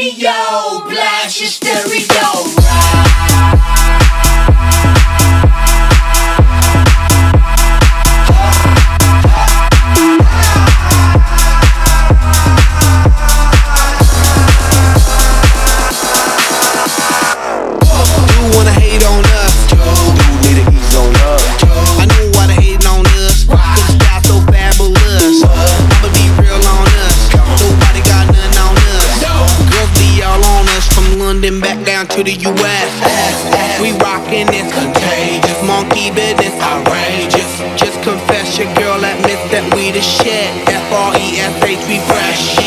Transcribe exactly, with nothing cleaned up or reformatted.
radio, blast your stereo. Back down to the U S We rockin' this contagious, monkey business outrageous. Just confess your girl admits that we the shit. F R E S H, we fresh.